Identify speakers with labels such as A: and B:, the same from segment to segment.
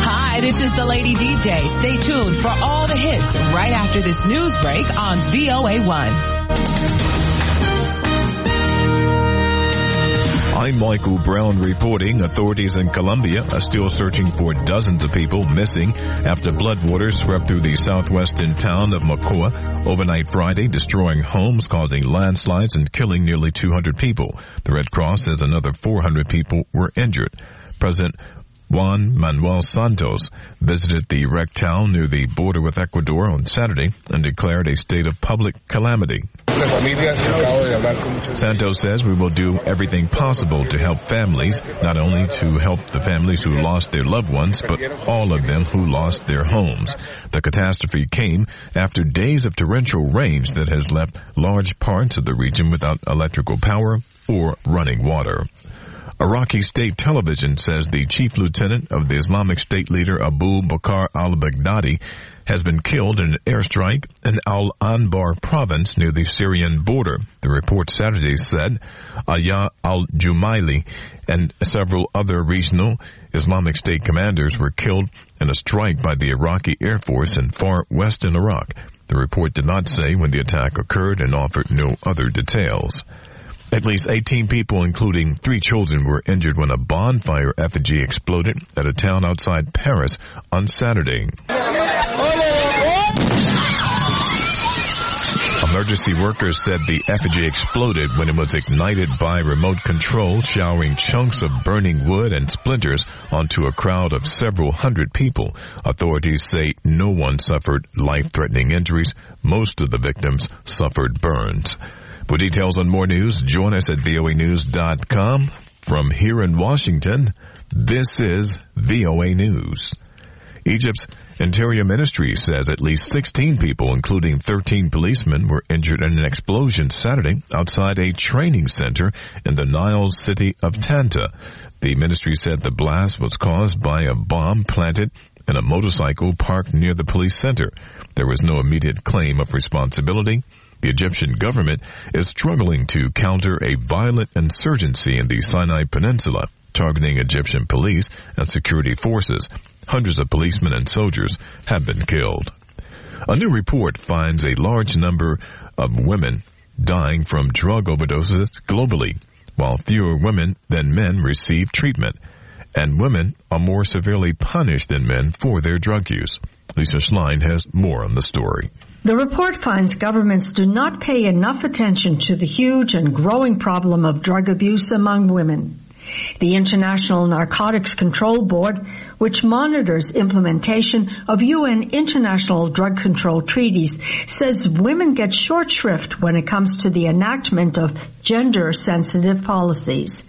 A: Hi, this is the Lady DJ. Stay tuned for all the hits right after this news break on VOA1.
B: I'm Michael Brown reporting. Authorities in Colombia are still searching for dozens of people missing after floodwaters swept through the southwestern town of Mocoa overnight Friday, destroying homes, causing landslides, and killing nearly 200 people. The Red Cross says another 400 people were injured. President Juan Manuel Santos visited the wrecked town near the border with Ecuador on Saturday and declared a state of public calamity. Santos says we will do everything possible to help families, not only to help the families who lost their loved ones, but all of them who lost their homes. The catastrophe came after days of torrential rains that has left large parts of the region without electrical power or running water. Iraqi state television says the chief lieutenant of the Islamic State leader Abu Bakr al-Baghdadi has been killed in an airstrike in Al-Anbar province near the Syrian border. The report Saturday said Aya al-Jumaili and several other regional Islamic State commanders were killed in a strike by the Iraqi Air Force in far western Iraq. The report did not say when the attack occurred and offered no other details. At least 18 people, including 3 children, were injured when a bonfire effigy exploded at a town outside Paris on Saturday. Emergency workers said the effigy exploded when it was ignited by remote control, showering chunks of burning wood and splinters onto a crowd of several hundred people. Authorities say no one suffered life-threatening injuries. Most of the victims suffered burns. For details on more news, join us at voanews.com. From here in Washington, this is VOA News. Egypt's Interior Ministry says at least 16 people, including 13 policemen, were injured in an explosion Saturday outside a training center in the Nile city of Tanta. The ministry said the blast was caused by a bomb planted in a motorcycle parked near the police center. There was no immediate claim of responsibility. The Egyptian government is struggling to counter a violent insurgency in the Sinai Peninsula, targeting Egyptian police and security forces. Hundreds of policemen and soldiers have been killed. A new report finds a large number of women dying from drug overdoses globally, while fewer women than men receive treatment, and women are more severely punished than men for their drug use. Lisa Schlein has more on the story.
C: The report finds governments do not pay enough attention to the huge and growing problem of drug abuse among women. The International Narcotics Control Board, which monitors implementation of UN international drug control treaties, says women get short shrift when it comes to the enactment of gender-sensitive policies.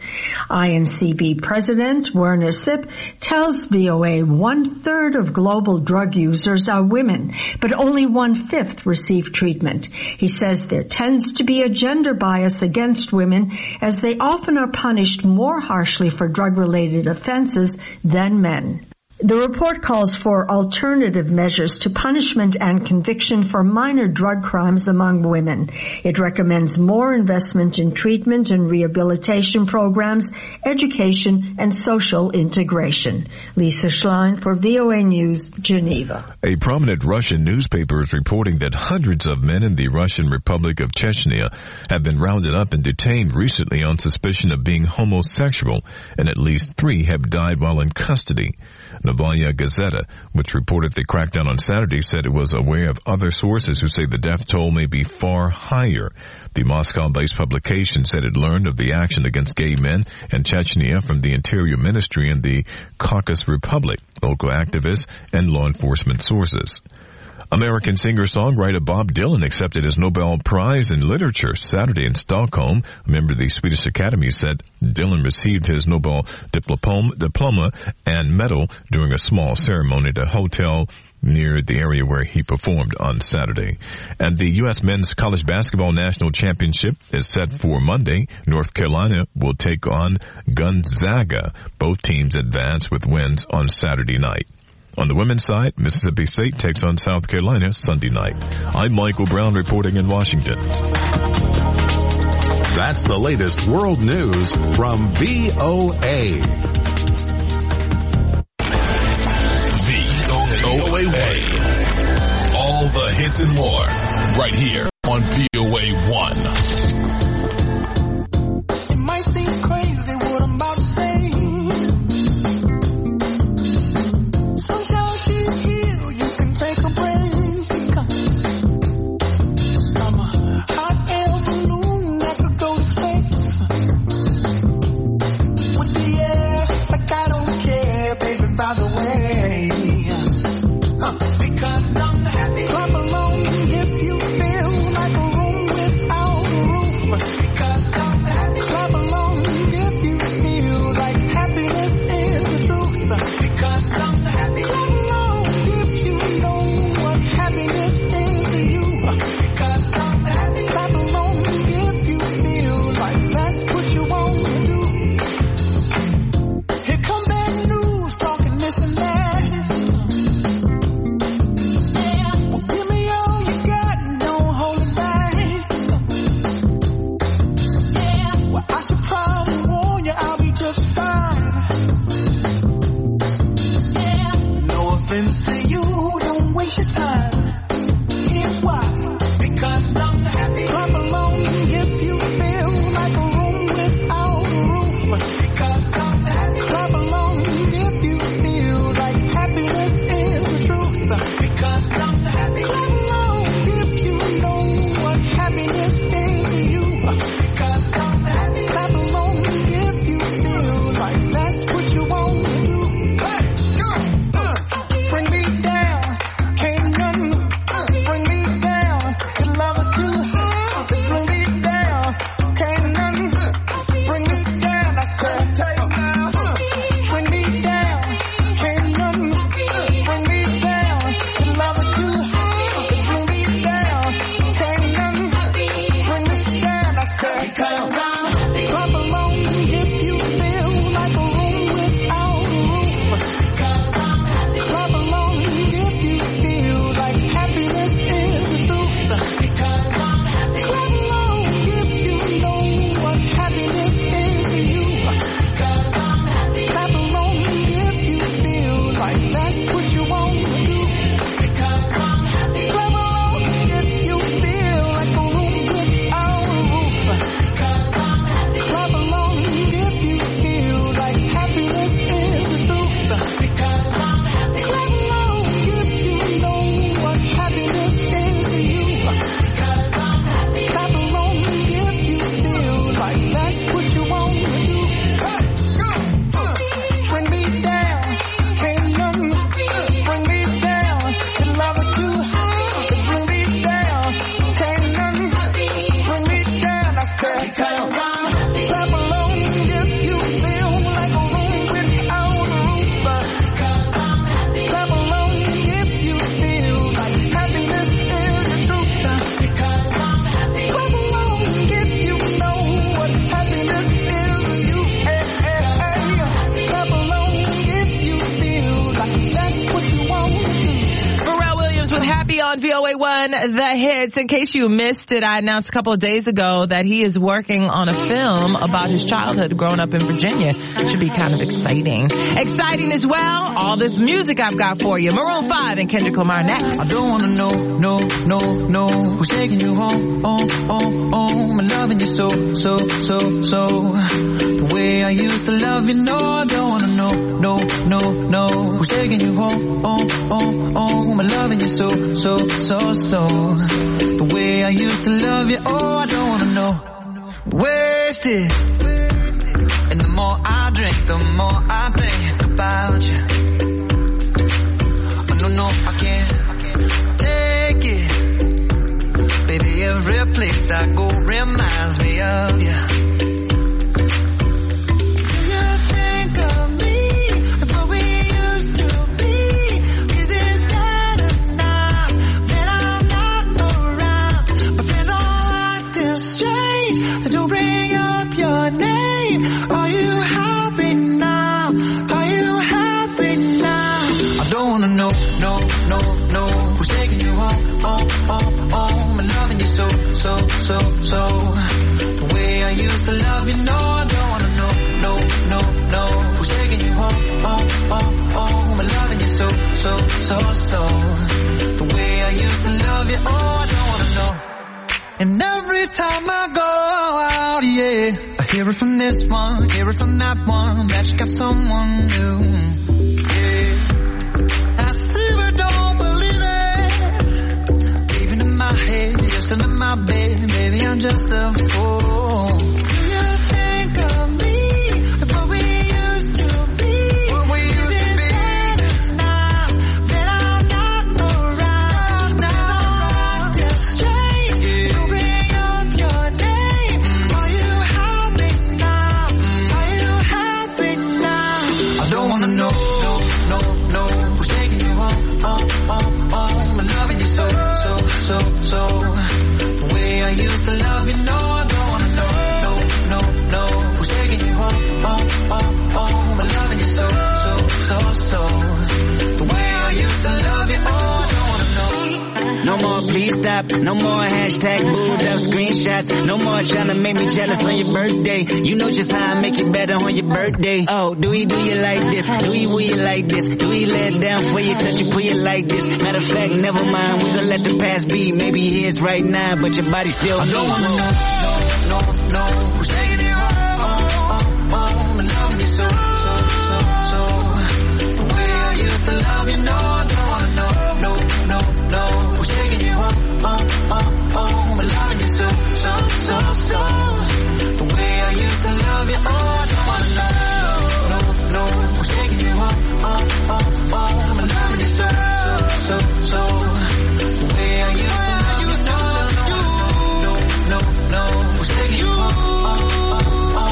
C: INCB President Werner Sipp tells VOA 1/3 of global drug users are women, but only 1/5 receive treatment. He says there tends to be a gender bias against women, as they often are punished more harshly for drug-related offenses than men. The report calls for alternative measures to punishment and conviction for minor drug crimes among women. It recommends more investment in treatment and rehabilitation programs, education, and social integration. Lisa Schlein for VOA News, Geneva.
B: A prominent Russian newspaper is reporting that hundreds of men in the Russian Republic of Chechnya have been rounded up and detained recently on suspicion of being homosexual, and at least 3 have died while in custody. Novaya Gazeta, which reported the crackdown on Saturday, said it was aware of other sources who say the death toll may be far higher. The Moscow-based publication said it learned of the action against gay men in Chechnya from the Interior Ministry and the Caucasus Republic, local activists, and law enforcement sources. American singer-songwriter Bob Dylan accepted his Nobel Prize in Literature Saturday in Stockholm. A member of the Swedish Academy said Dylan received his Nobel diploma and medal during a small ceremony at a hotel near the area where he performed on Saturday. And the U.S. Men's College Basketball National Championship is set for Monday. North Carolina will take on Gonzaga. Both teams advance with wins on Saturday night. On the women's side, Mississippi State takes on South Carolina Sunday night. I'm Michael Brown reporting in Washington.
D: That's the latest world news from VOA.
E: hits and more, right here on VOA 1.
F: It might seem crazy what I'm about to say. Sunshine, she's here, you can take a break. I'm a hot air balloon that could go to space. With the air, like I don't care, baby, by the way. Because I'm happy. Clap along if you feel like a room without a roof. Because I'm happy. Clap along if you feel like happiness is the truth. Because I'm happy. Clap along if you know what happiness is to you. Because I'm happy. Clap along if you feel like that's what you want to do. Here come bad news talking this and that. To you, don't waste your time. Here's why. Because I'm happy. Clap along if you feel like a room without a roof. Because I'm happy. Clap along if you feel like happiness is the truth. Because I'm happy. Clap along if you know what happiness is to you. Because I'm happy. Clap along if you feel like that's what you want to do. Bring me down, can't nothing bring me down. Your love is too high. Bring me down, can't nothing bring me down. I said, take now. Bring me down, can't nothing bring me down. Your love is too high. Bring me down, can't nothing bring me down. I said, because I'm happy. Clap along if you feel like a room without a roof. Because I'm happy. Clap along if you feel like happiness is the truth. Because I'm happy. Clap along if you know what happiness is to you. Because I'm happy. Clap along if you feel like that's what you want to do. Because I'm happy. Clap along if you feel like a room without a roof. Because I'm happy. Clap along if you feel like happiness is the truth. Because I'm happy. Clap along if you know what happiness is to you. Because I'm happy. Clap along if you feel like that's what you want to do. Bring me down, can't nothing bring me down. Your love is too high. Bring me down, can't nothing bring me down. I said, because I'm happy. Clap along if you feel like a room without a roof. Because I'm happy. Clap along if you feel like happiness is the truth. Because I'm happy. Clap along if you know what happiness is to you. Clap along if you feel like that's what you want to do.
A: Pharrell Williams with Happy on VOA 1, The Hits. In case you missed it, I announced a couple of days ago that he is working on a film about his childhood growing up in Virginia. Should be kind of exciting. Exciting as well, all this music I've got for you. Maroon 5 and Kendrick Lamar next.
G: I don't wanna know, who's taking you home, and loving you so. The way I used to love you, no, I don't wanna know, who's taking you home, and loving you so. The way I used to love you, oh, I don't wanna know. Wasted. And the more I drink, the more I think about you. Oh, no, I can't take it. Baby, every place I go reminds me of you. You think of me, but we used to be. Is it better now that I'm not around? My friends all acting strange. They don't bring up your name. Are you happy now? Are you happy now? I don't wanna know, who's taking you home, and loving you so. The way I used to love you, no, I don't wanna know, who's taking you home, and loving you so. The way I used used to love you, oh, I don't wanna know. And every time I go out, yeah, I hear it from this one, hear it from that one, that you got someone new, yeah. I see but don't believe it. Even in my head, you're still in my bed, baby, I'm just a fool. Do you think of me, what we used to be? What we used to be? Now that I'm not around, now I'm just strange. You bring up your name. Are you happy now? Are you happy now? I don't wanna know, no, who's taking you home, I'm loving you so. The way I used to love you, no, I don't wanna know, who's taking you home, I'm loving you so. The way I used to love you, oh, I don't wanna know.
H: No more please stop, no more hashtag booed up screenshots, no more trying to make me jealous on your birthday. You know just how I make you better on your birthday. Oh, do you like this? Do you like this? Do you let it down for you, touch you, pull you like this? Matter of fact, never mind, we gonna let the past be. Maybe he is right now, but your body still
G: I don't wanna know, who's taking you home, I'm loving you so. The way I used to love you, no, I don't wanna know, who's taking you home, I'm loving you so. The way I used to love you, oh, I don't wanna know, who's taking you home, I'm loving you so. The way I used to love you, no, who's taking you home,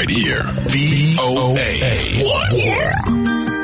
E: Right here. VOA 1.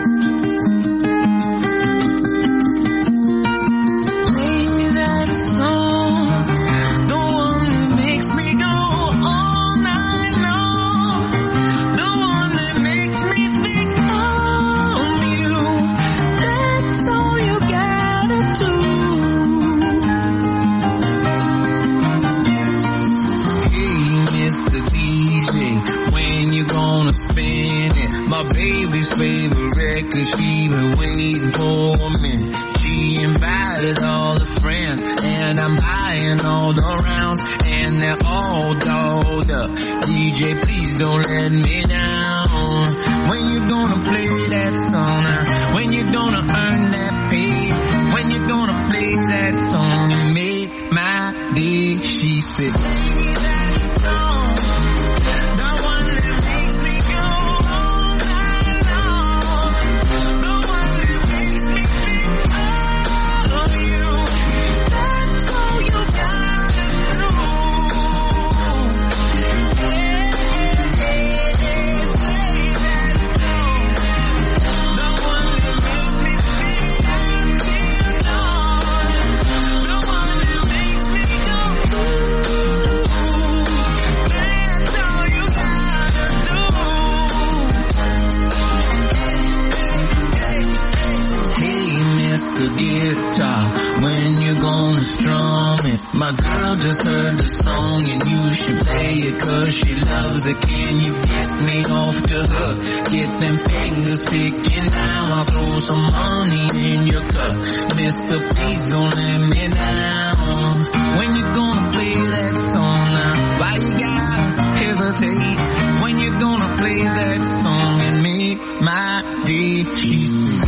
I: Cause she been waiting for me. She invited all the friends, and I'm buying all the rounds, and they're all dolled up. DJ, please don't let me down. When you gonna play that song now? When you gonna earn that pay? When you gonna play that song and make my day? She said, play that song, the one that makes me go all night long. Guitar, when you gonna strum it? My girl just heard the song and you should play it cause she loves it. Can you get me off the hook? Get them fingers picking now. I'll throw some money in your cup. Mister, please don't let me down. When you gonna play that song now? Why you gotta hesitate? When you gonna play that song and make my day? She said,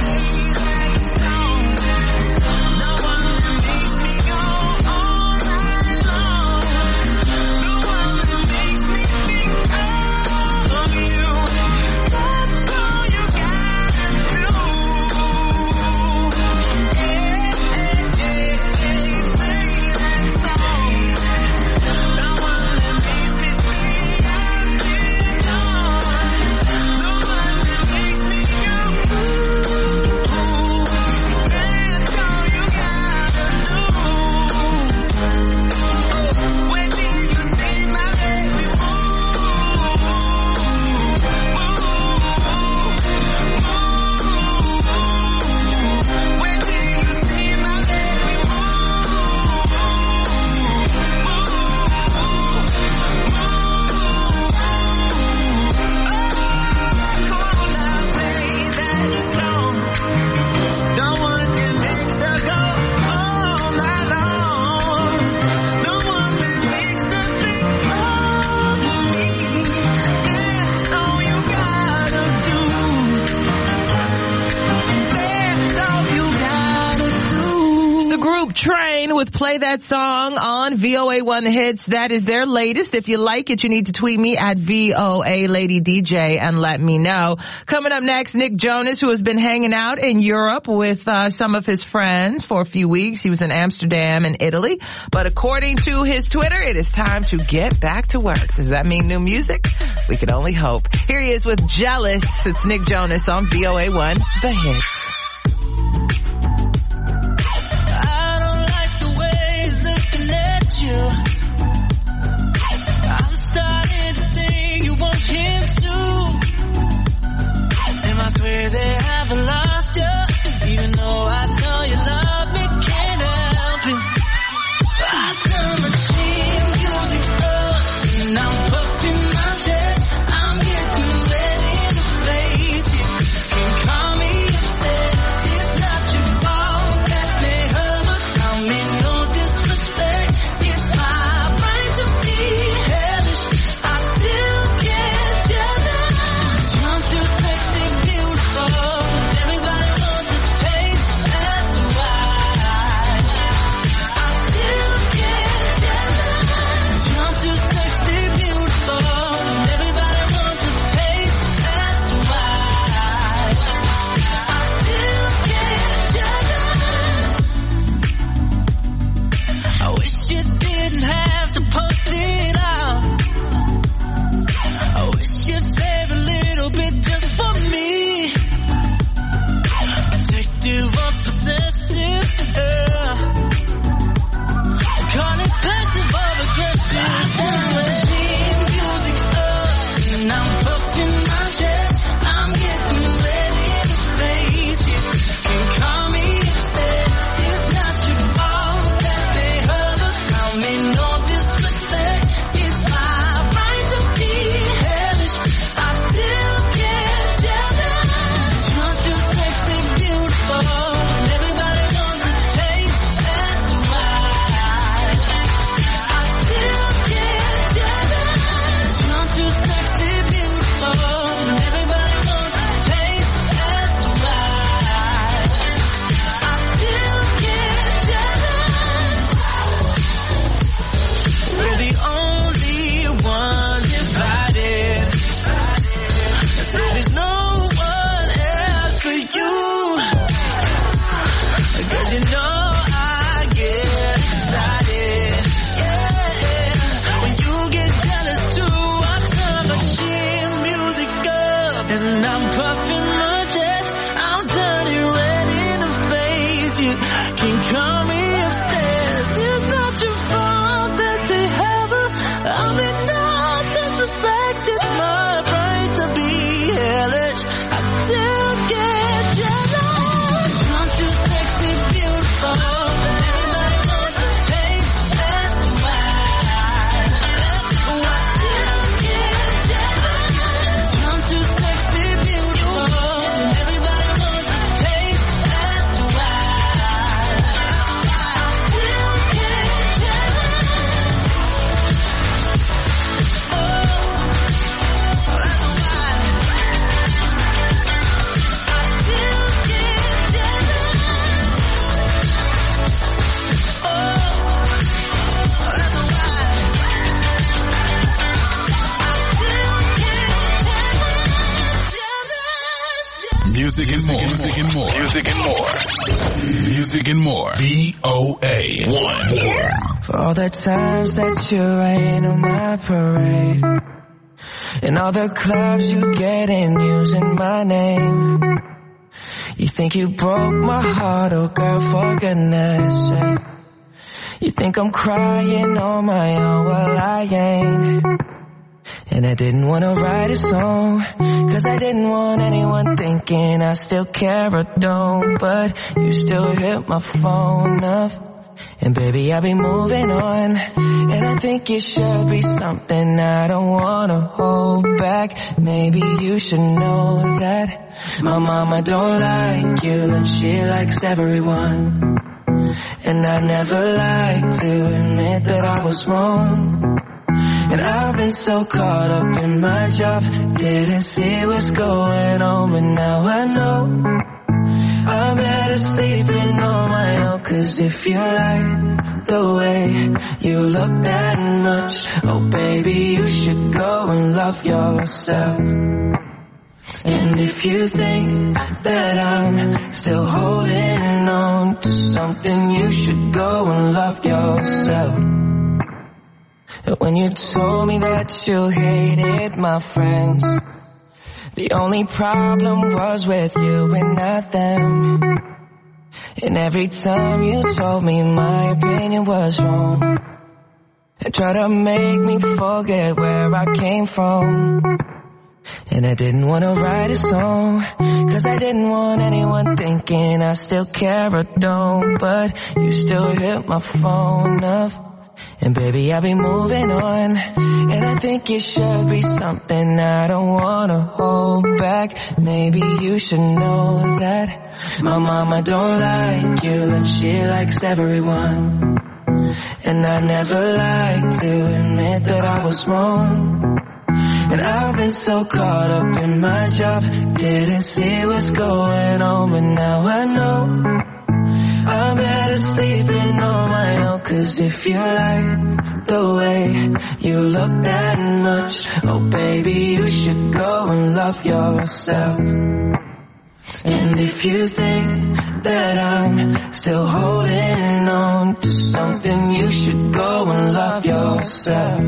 A: with Play That Song on VOA1 The Hits. That is their latest. If you like it, you need to tweet me at VOA Lady DJ and let me know. Coming up next, Nick Jonas, who has been hanging out in Europe with some of his friends for a few weeks. He was in Amsterdam and Italy. But according to his Twitter, it is time to get back to work. Does that mean new music? We can only hope. Here he is with Jealous. It's Nick Jonas on VOA1 The Hits.
G: I'm starting to think you want him too. Am I crazy? Have I lost you? Even though I know you love me, can't help it. I turn my cheek, music up, and I'm puffing my chest. I'm getting ready to face it. Can call me obsessed. It's not your fault that they hurt, but I mean no disrespect. Everybody you can call me obsessed. It's not your fault that they have her. I mean, no disrespect, it's my right to be hellish. I still get jealous. I'm too sexy, beautiful. Anybody wants to taste, that's why. I still get jealous. I'm too sexy, beautiful. Everybody wants to taste, that's why. I still get jealous. Oh, that's why. I still get jealous. Oh, that's why. I still get jealous.
E: Music and more. Music and more. Music and more. Music and more. VOA1.
G: For all the times that you rain on my parade, and all the clubs you get in using my name. You think you broke my heart, oh girl, for goodness sake. You think I'm crying on my own, well I ain't. And I didn't want to write a song, cause I didn't want anyone thinking I still care or don't. But you still hit my phone up, and baby I'll be moving on. And I think it should be something I don't want to hold back. Maybe you should know that my mama don't like you, and she likes everyone. And I never like to admit that I was wrong. And I've been so caught up in my job, didn't see what's going on, but now I know I'm better sleeping on my own. Cause if you like the way you look that much, oh baby, you should go and love yourself. And if you think that I'm still holding on to something, you should go and love yourself. When you told me that you hated my friends, the only problem was with you and not them. And every time you told me my opinion was wrong, and tried to make me forget where I came from. And I didn't want to write a song, cause I didn't want anyone thinking I still care or don't. But you still hit my phone up, and baby I'll be moving on. And I think it should be something I don't wanna hold back. Maybe you should know that my mama don't like you, and she likes everyone. And I never like to admit that I was wrong. And I've been so caught up in my job, didn't see what's going on, but now I know I'm better sleeping on my own. Cause if you like the way you look that much, oh baby, you should go and love yourself. And if you think that I'm still holding on to something, you should go and love yourself.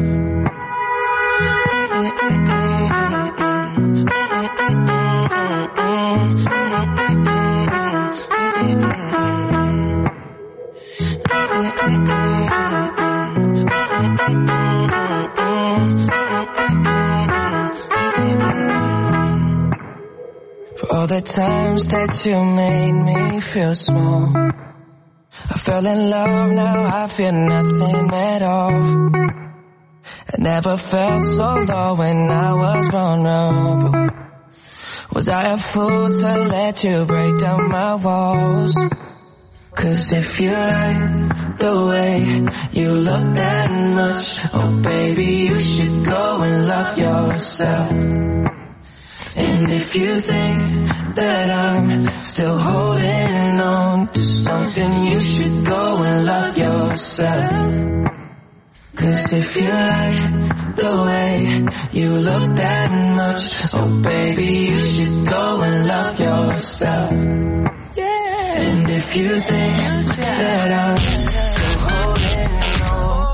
G: For all the times that you made me feel small, I fell in love, now I feel nothing at all. I never felt so low when I was vulnerable. Was I a fool to let you break down my walls? Cause if you like the way you look that much, oh baby, you should go and love yourself. And if you think that I'm still holding on to something, you should go and love yourself. Cause if you like the way you look that much, oh baby, you should go and love yourself. Yeah. And if you think that I'm still holding on,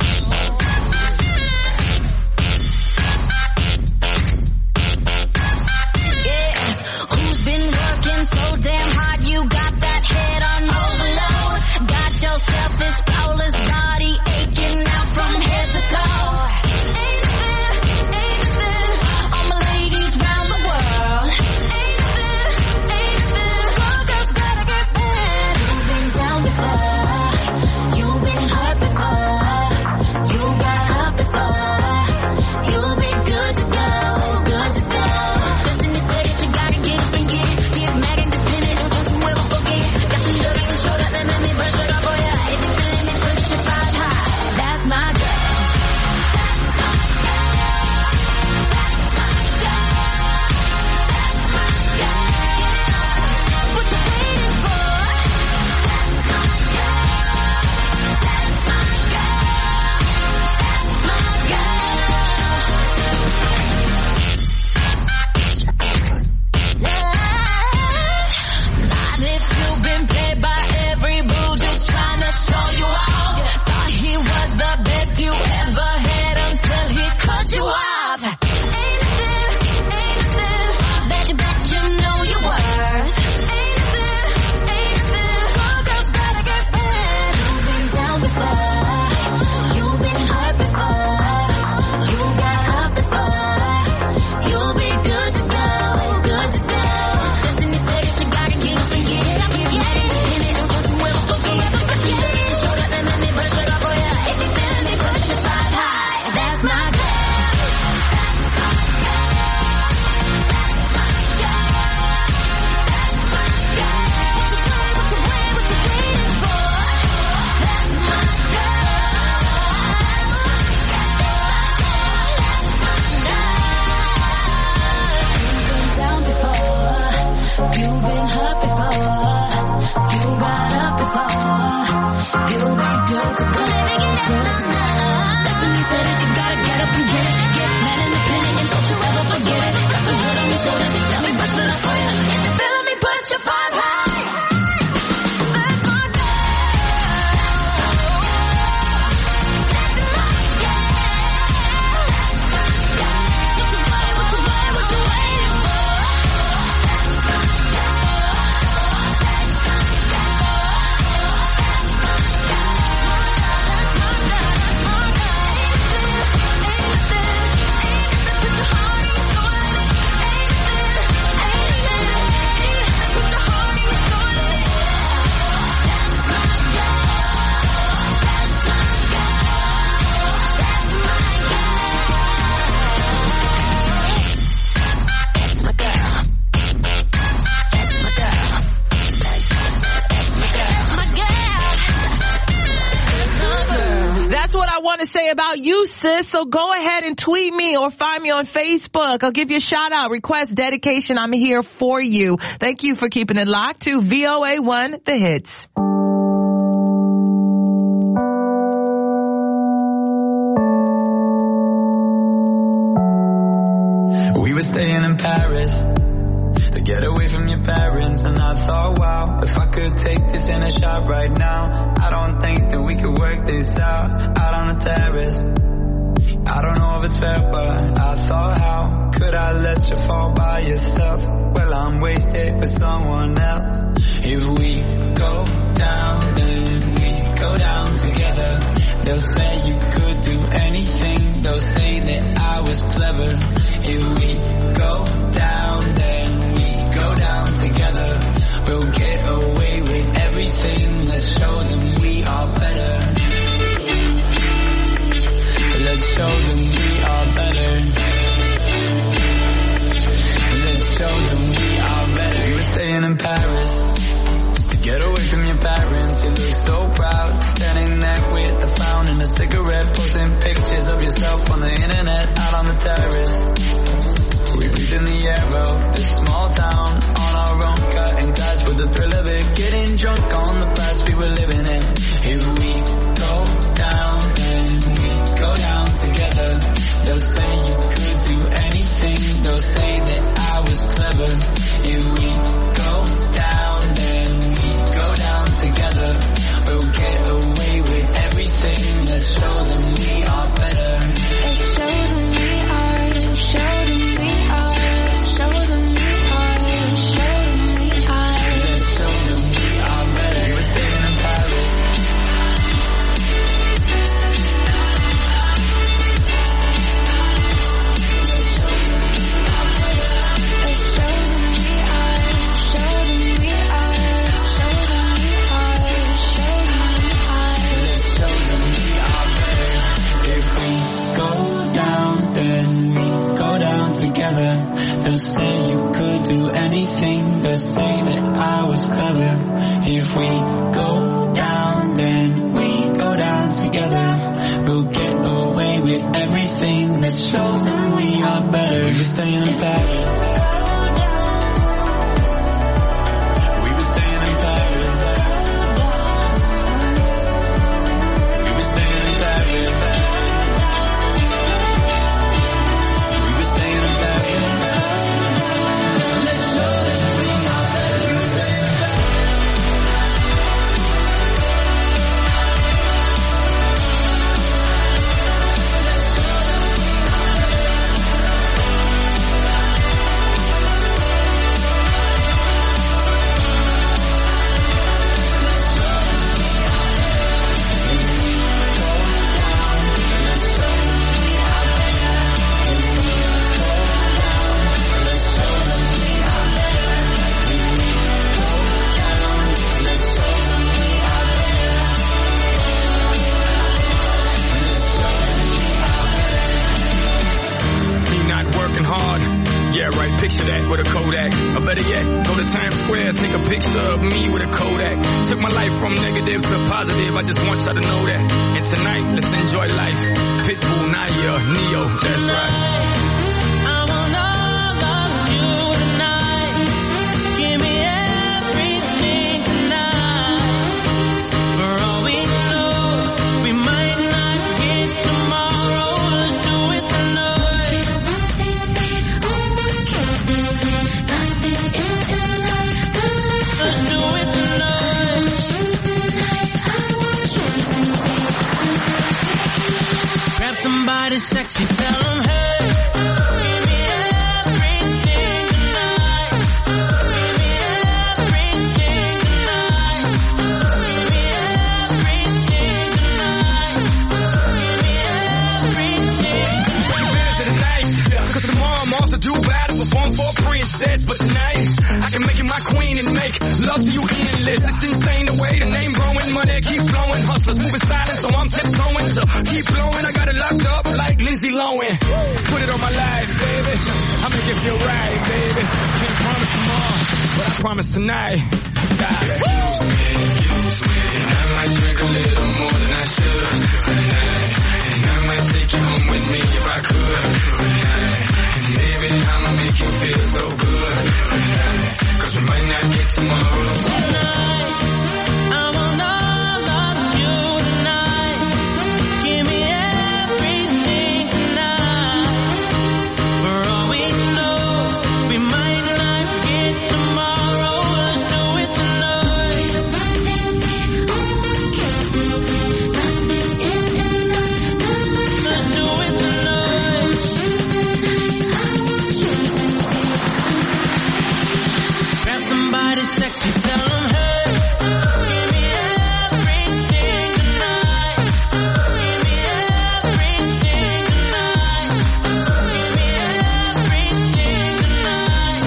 J: yeah, who's been working so damn hard, you got that head on overload.
G: Destiny said that you gotta get up and get it. Get mad independent and don't you ever forget it. Got the wood on your shoulder, now we bustin' up for you. If you feelin' me, put your vibe high. That's my girl.
A: To say about you, sis. So go ahead and tweet me or find me on Facebook. I'll give you a shout out, request, dedication. I'm here for you. Thank you for keeping it locked to VOA1 The Hits.
I: We were staying in Paris to get away from your parents, and I thought, wow, if I could take this in a shot right now, I don't think that we could work this out on the terrace. I don't know if it's fair, but I thought, how could I let you fall by yourself? Well, I'm wasted with someone else. If we go down, then we go down together. They'll say you could do anything, they'll say that I was clever. If we go down, then we go down together. We'll get away with everything. Let's show them we are better. Let's show them we are better. Let's show them we are better. We were staying in Paris to get away from your parents. You look so proud, standing there with a frown and a cigarette, posting pictures of yourself on the internet, out on the terrace. We breathe in the air of this small town on our own, cutting glass with the thrill of it, getting drunk on the past we were living in. If we go down, then we go down together. They'll say you could do anything, they'll say that I was clever. If we go down, then we go down together. We'll get away with everything. Let's show them we are better.
G: Let's show them we are. Show them we are. Show them we are. Show them we are.
I: Let's show them we are better. We were staying in Paris.
G: Let's show them we are. Show them we are. Show them we are. Show them we are.
I: Let's show them we are better. If we go down, then we go down together. They'll say you could do anything. They'll say that I was clever. If we go down, then we go down together. We'll get away with everything. Let's show them we are better. We're staying in Paris. We were staying in Paris. We were staying in Paris. We were staying in Paris. Let's show them we are better. We were staying in Paris.
J: Picture that with a Kodak. Or better yet, go to Times Square, take a picture of me with a Kodak. Took my life from negative to positive, I just want y'all to know that. And tonight, let's enjoy life. Pitbull, Nadia, Neo, that's right.
G: We might not somebody sexy, tell them, hey, give me everything tonight. Give me everything tonight. Give me everything tonight. Give me everything
J: tonight. Cause tomorrow I'm off to Dubai to perform for a princess. But tonight, I can make you my queen and make love to you endless. It's insane the way the name growing, money keep flowing. Hustlers moving silent, so I'm tiptoeing. So keep blowing, I got it locked up like Lindsay Lohan. Put it on my life, baby. I make it feel right, baby. Can't promise tomorrow, but I promise tonight. Excuse me, and I might drink a little more than I should tonight. And I might take you home with me if I could tonight. And baby, I'ma make you feel so good tonight. Cause we might not get tomorrow.
G: tonight. I want all of you tonight. Give me everything tonight. For all we know, we might not get tomorrow. Let's do it tonight. Let's do it tonight. Grab somebody sexy, tell them, hey, give me everything tonight. Give me everything tonight. Give me everything tonight.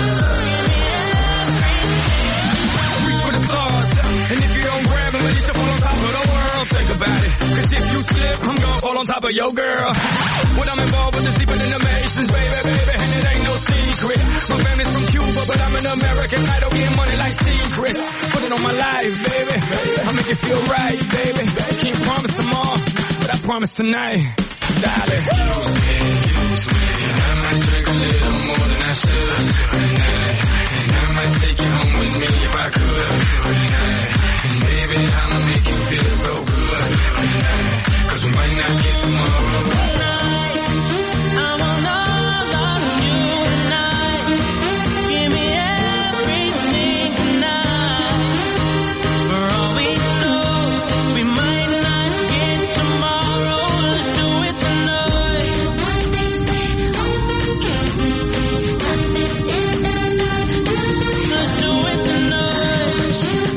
J: Reach for the stars, and if you don't grab them, at least you fall on top of the world. Think about it, cause if you slip, I'm gonna fall on top of your girl. When I'm involved with the sleeping in the Masons, baby, and it ain't no secret. My family's from Cuba, but I'm an American idol, getting money like secrets. Put it on my life, baby. I make it feel right, baby. Can't promise tomorrow, but I promise tonight, darling. Excuse me, and I might drink a little more than I should tonight. And I might take you home with me if I could tonight. And baby, I'ma make you feel so good tonight. Cause we might not get tomorrow.
G: tonight. I want all of you tonight. Give me everything tonight. For all we know, we might not get tomorrow. Let's do it tonight. Let's do it tonight.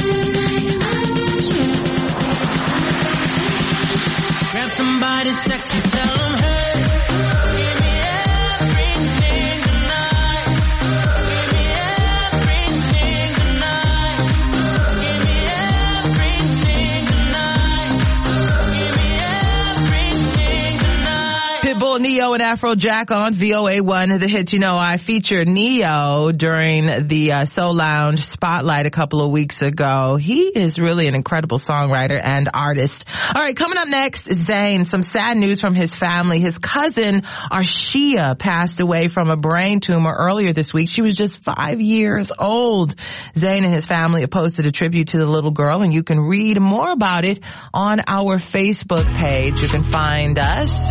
G: Grab somebody sexy, tell them, hey, give me everything tonight. Give me everything tonight. Give me everything tonight. Give me everything tonight.
A: Pitbull, Neo, and Afrojack on VOA1, the hits. You know, I featured Neo during the Soul Lounge Spotlight a couple of weeks ago. He is really an incredible songwriter and artist. All right, coming up next, Zayn. Some sad news from his family. His cousin, Arshia, passed away from a brain tumor earlier this week. She was just 5 years old. Zayn and his family have posted a tribute to the little girl, and you can read more about it on our Facebook page. You can find us,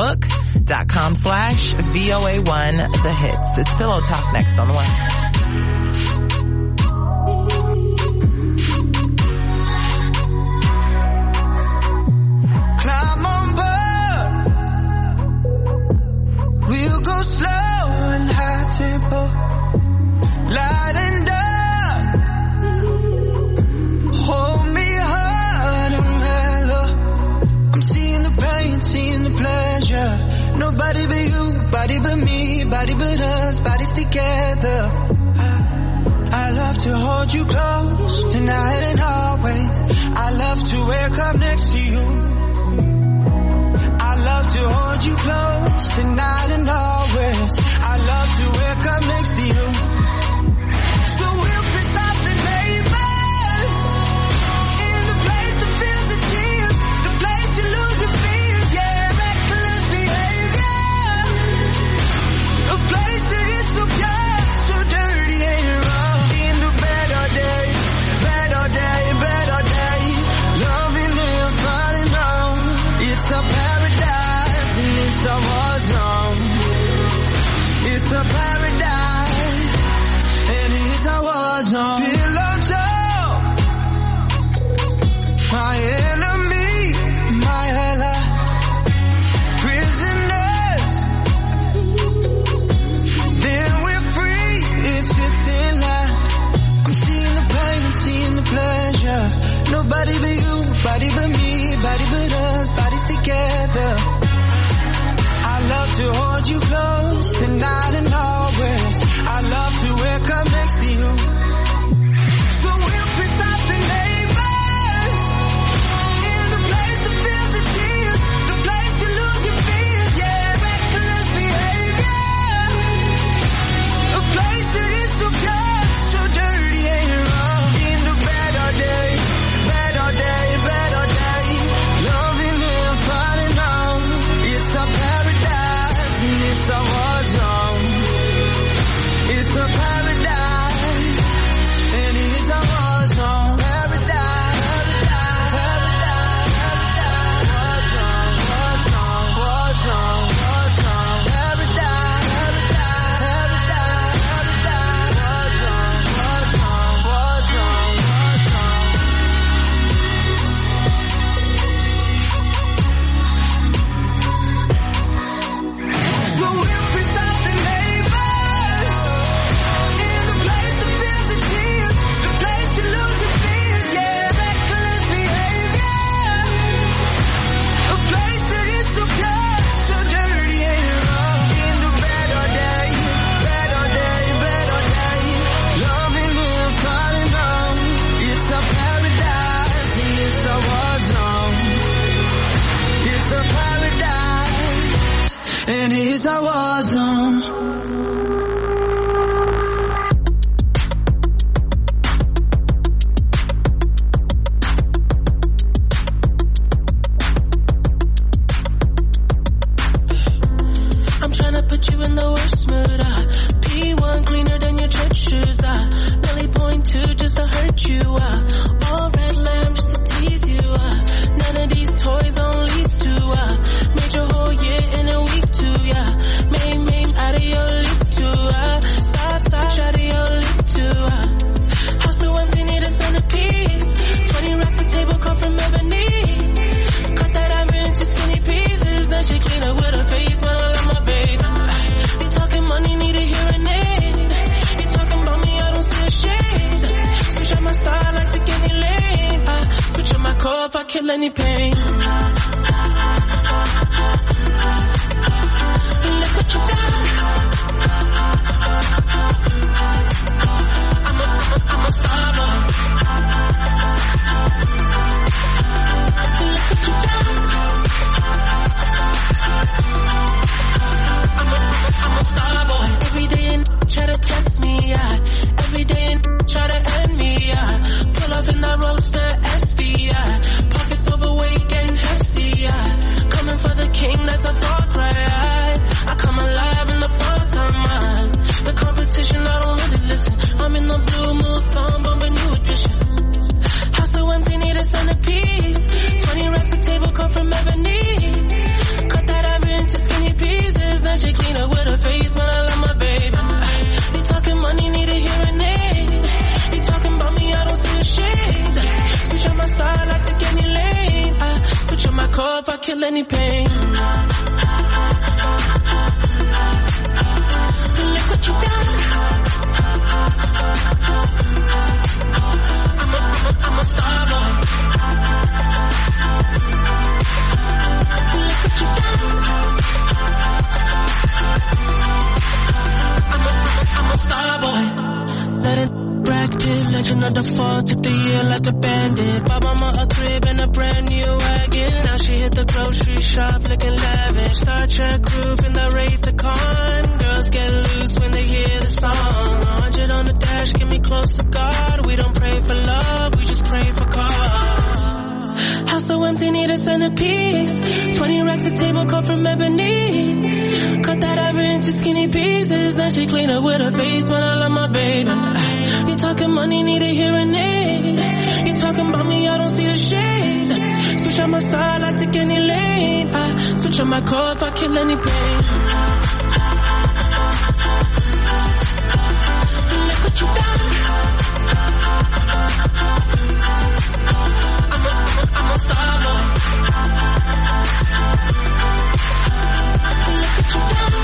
A: Facebook.com/VOA1 The Hits. It's Pillow Talk next on the way.
F: Climb on board. We'll go slow and high tempo. Light and dark. Hold me hard and mellow. I'm seeing the pain, seeing the pleasure. Nobody but you, body but me, body but us, bodies together. I love to hold you close, tonight and always. I love to wake up next to you. I love to hold you close, tonight and always. I love to wake up next to you. So we'll piss off the neighbors, in the place to feel the tears, the place to lose your fears, yeah, reckless behavior. A place that is so pure, so dirty and raw. In the bed all day,
K: kill any pain. Look what you done. I'm a star boy. Look what you done. I'm a star boy. Every day and try to test me, yeah. Every day and try to end me, yeah. Pull up in the roadster SVI. Pockets overweight getting hefty, yeah. Coming for the king, that's a far cry. I come alive in the part-time mind. The competition, I don't really listen. I'm in the blue moon, song bumping new edition. House so empty, need a centerpiece. 20 racks of table come from ebony. Cut that ivory into skinny pieces. Now she clean up with her face, man, I love my baby. You talking money, need a hearing aid. You talking about me, I don't see a shade. Switch on my style, I take any lane. Switch on my core if I kill any pain. Look what you done. I'm a star boy. Look what you done. I'm a star boy. Let it bracket, legend of the fall. Took the year like a bandit. Bought mama a crib and a brand new wagon. Now she hit the grocery shop looking lavish. Star Trek roof in the Wraith the Con. Girls get loose when they hear the song. 100 on the dash, get me close to God. We don't pray for love, we just pray for cause. House so empty, need a centerpiece. 20 racks of table come from ebony. Cut that ivory into skinny pieces. Now she clean up with her face, man, I love my baby. You talking money, need a hearing aid. You talking about me, I don't see the shade. Switch on my side, I take any lane. Switch on my core if I kill any pain. Look what you done. I'm a star boy. Look what you done.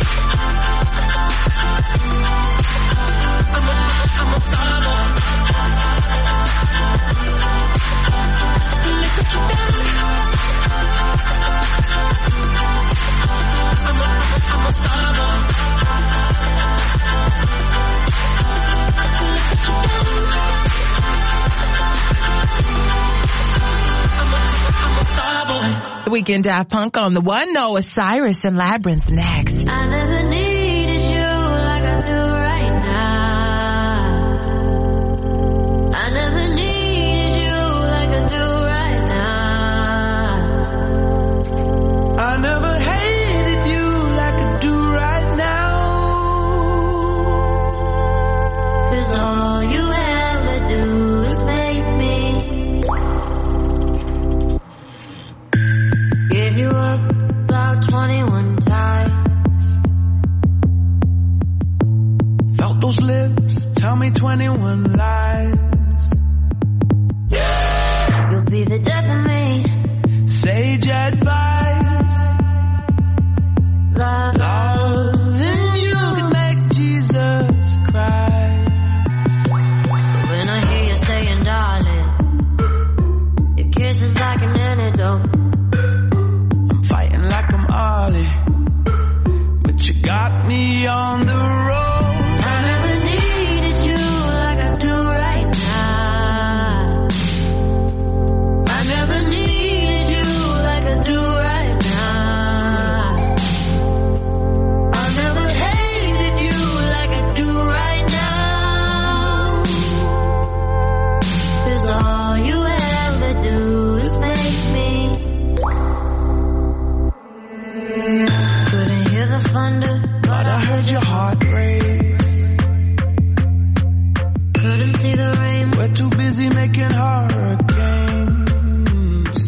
K: I'm a star boy. Look what you done. I'm a star boy. Look what you done. I'm a star boy.
A: The Weekend Daft Punk on the one. Noah Cyrus and Labyrinth next.
L: I never needed you like I do right now. I never needed you like I do right now.
F: I never hated you like I do right now.
L: 'Cause all you ever do is make me give you up about 21 times.
F: Felt those lips tell me 21 lies.
L: You'll be the death of me.
F: Sage advice.
L: Love.
F: Loving you can make Jesus cry.
L: When I hear you saying darling, your kiss is like an antidote.
F: I'm fighting like I'm Ollie, but you got me on the road.
L: I never needed you like I do right now. I never needed you like I do right now. I never hated you like I do right now. 'Cause all you ever do is make me. Couldn't hear the thunder,
F: But I heard your heart race.
L: couldn't see the rain.
F: We're too busy making hurricanes.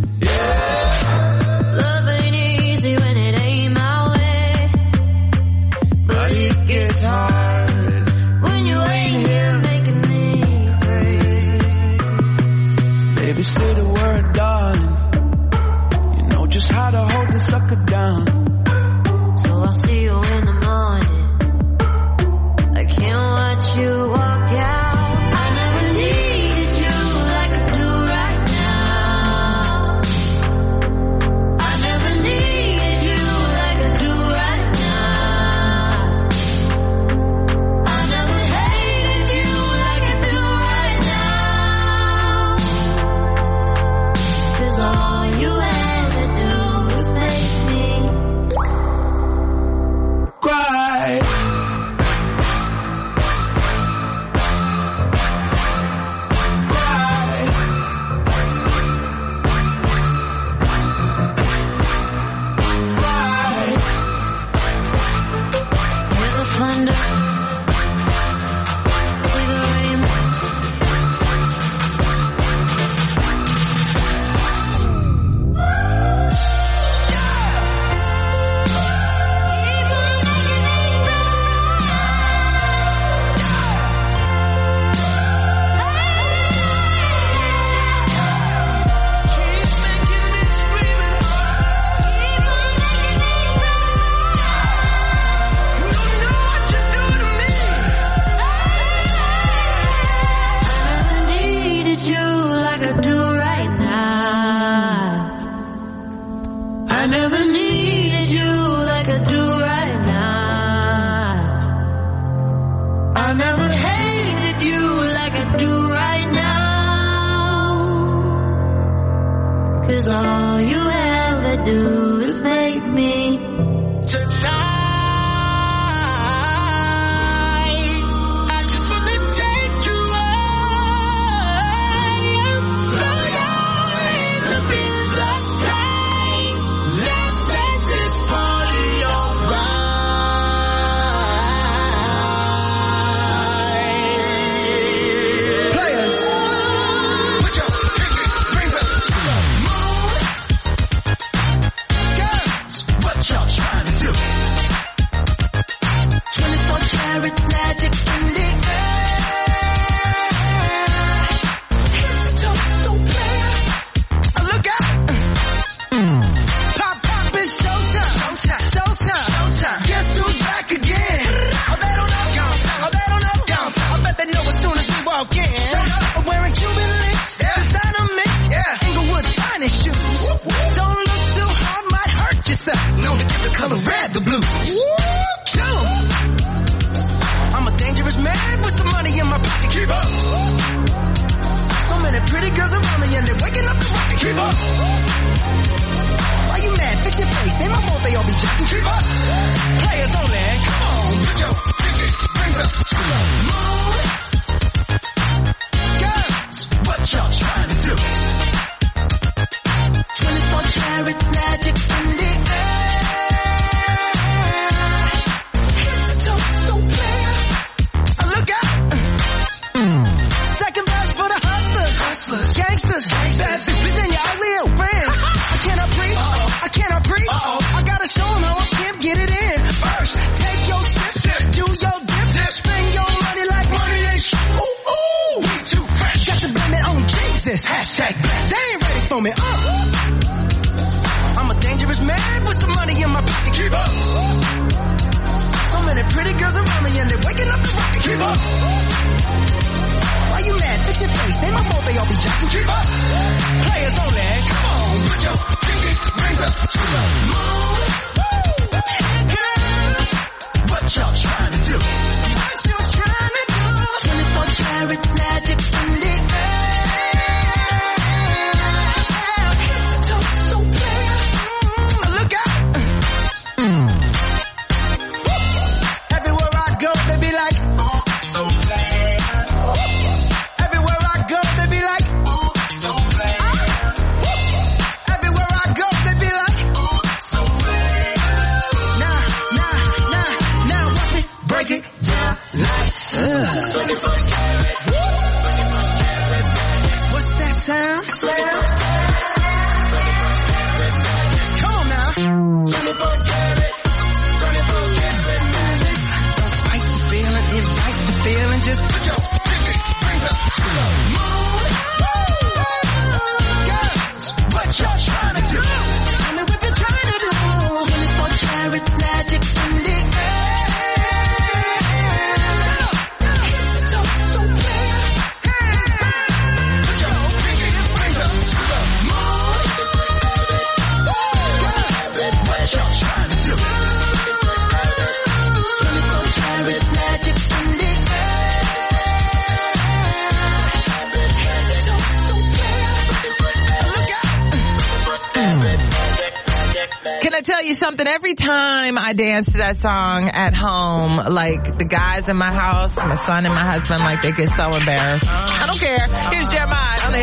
L: Love ain't easy when it ain't my way.
F: But it gets hard
L: When you ain't here making me crazy.
F: Baby, say the word, darling. You know just how to hold the sucker down.
L: So I'll see you in the morning. I can't watch you walk out. I never needed you like I do right now. do is make me
A: something. Every time I dance to that song at home, like the guys in my house, my son and my husband, like they get so embarrassed. I don't care. Here's Jeremiah on the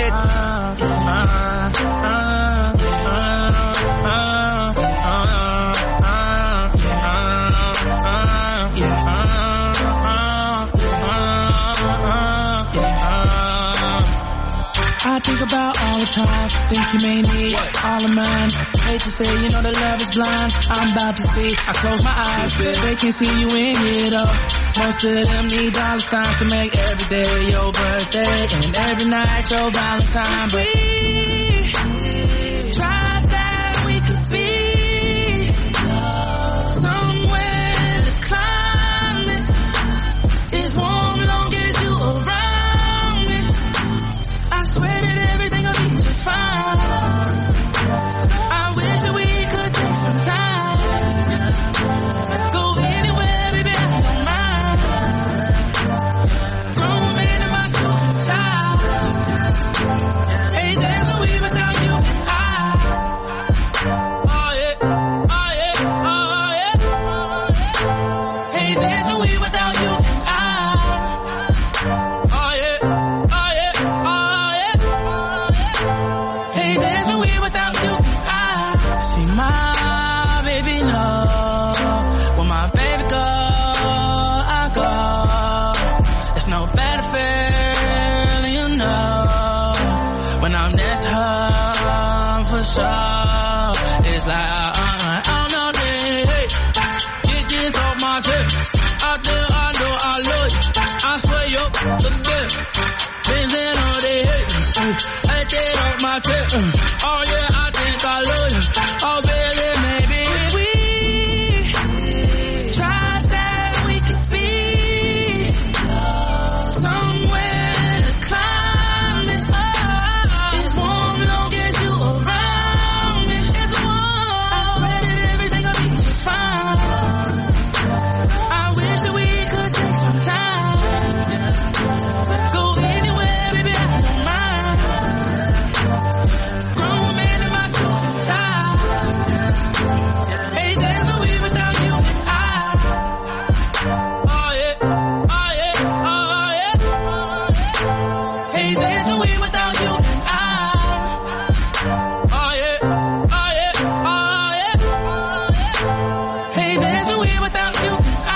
K: I think about all the time, think you may need all of mine. Hate to say, you know that love is blind. I'm about to see, I close my eyes, they can see you in here though. Most of them need dollar signs to make every day your birthday and every night your Valentine. But we tried that we could be somewhere the climate is warm long as you around me. I swear that everything will be just fine. I wish that we could take some time. Go anywhere, baby, I don't mind. Grown man in my suit and tie. Hey, there's a way without you. when I'm next her for sure. It's like I'm not there. Get this off my chest. I know I love you. I swear you're the best. Benzin all day. I get off my chest. Oh yeah, I think I love you. Oh baby, maybe we try that we could be somewhere to climb it. It's warm long as you around me. It's warm. I swear that everything will be just fine. I wish that we could take some time. Go anywhere, baby, I don't mind. Grown man in my suit and tie. Hey, there's no way without you and I. Oh yeah, oh yeah, oh yeah. Hey, there's no way without you and I. Oh yeah, oh yeah, oh yeah. Hey, there's no way without you and I.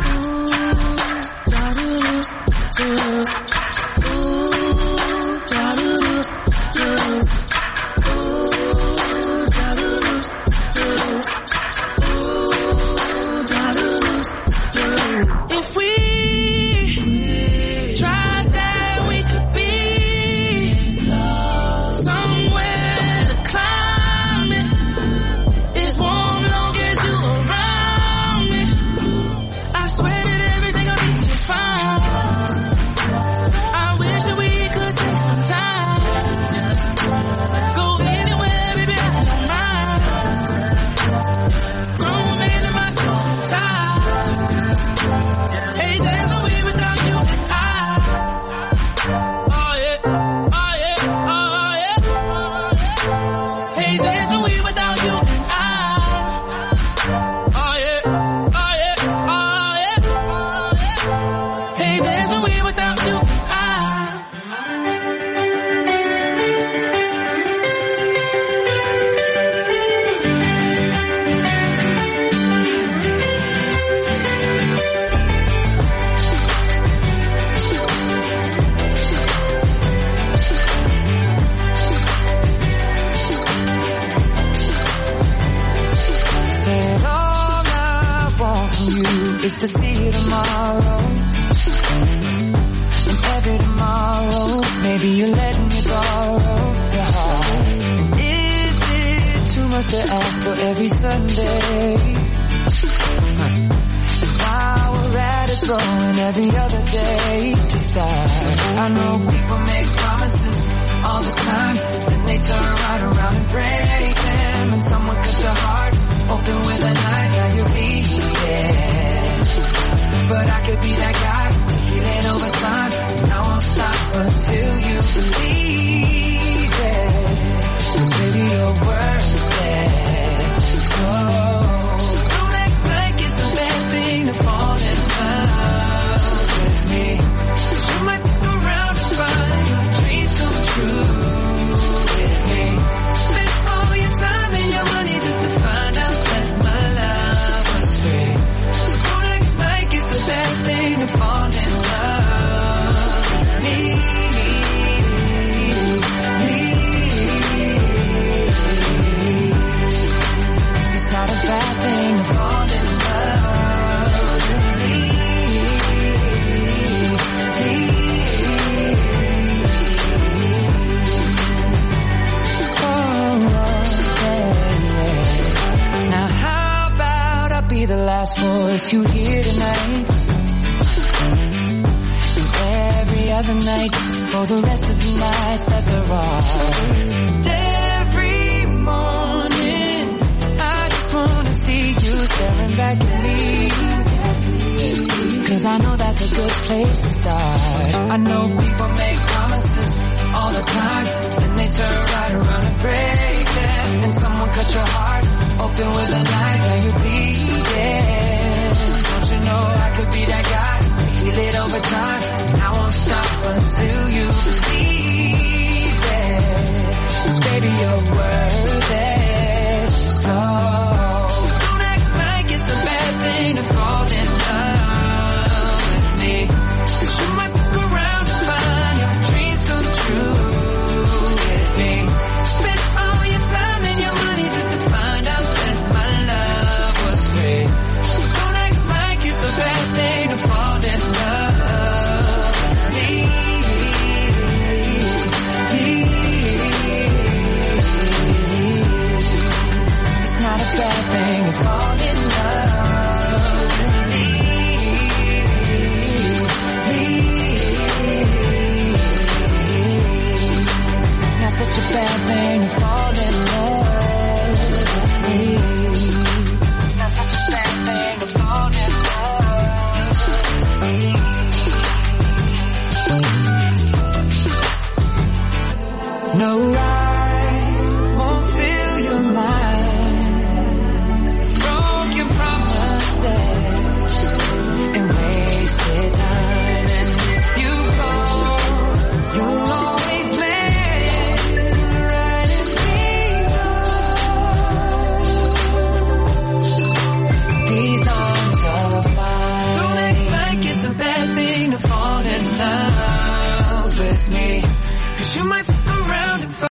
K: If we tried that, we could be somewhere to climb it. It's warm long as you around me. I swear that everything will be just fine. I wish that we could take some time. Go anywhere, baby, I don't mind. Grown man in my suit and tie. Hey, there's no way without you and I. Oh yeah, oh yeah, oh yeah. Hey, there's no way without you and I. Oh yeah, oh yeah, oh yeah. Hey, there's no way without you and I.
F: Said all I want from you is to see you tomorrow. And every tomorrow, maybe you let me borrow your heart. Is it too much to ask for every Sunday? And while we're at it, throwing every other day to start. I know people make promises all the time, then they turn right around and break them. And someone cuts your heart open with a knife, now you're bleeding. But I could be that guy to heal it over time, and I won't stop until you believe it. 'Cause baby, you're worth it. So don't act like it's a bad thing to fall in love with me. 'Cause you might look around and find your dreams come true with me. Spend all your time and your money just to find out that my love was free. So don't act like it's a bad thing to fall in love with me. It's not a bad thing to fall in love with me. Now how about I be the last voice you hear tonight? And every other night for the rest of the nights that there are. Every morning I just wanna see you staring back at me. 'Cause I know that's a good place to start. I know people make promises all the time, then they turn right around and break them. And someone cut your heart open with a knife, now you're bleeding. Don't you know I could be that guy to heal it over time, and I won't stop until you believe it. 'Cause baby, you're worth it. So don't act like it's a bad thing to fall in love with me. 'Cause you might look around and find your dreams come true with No, I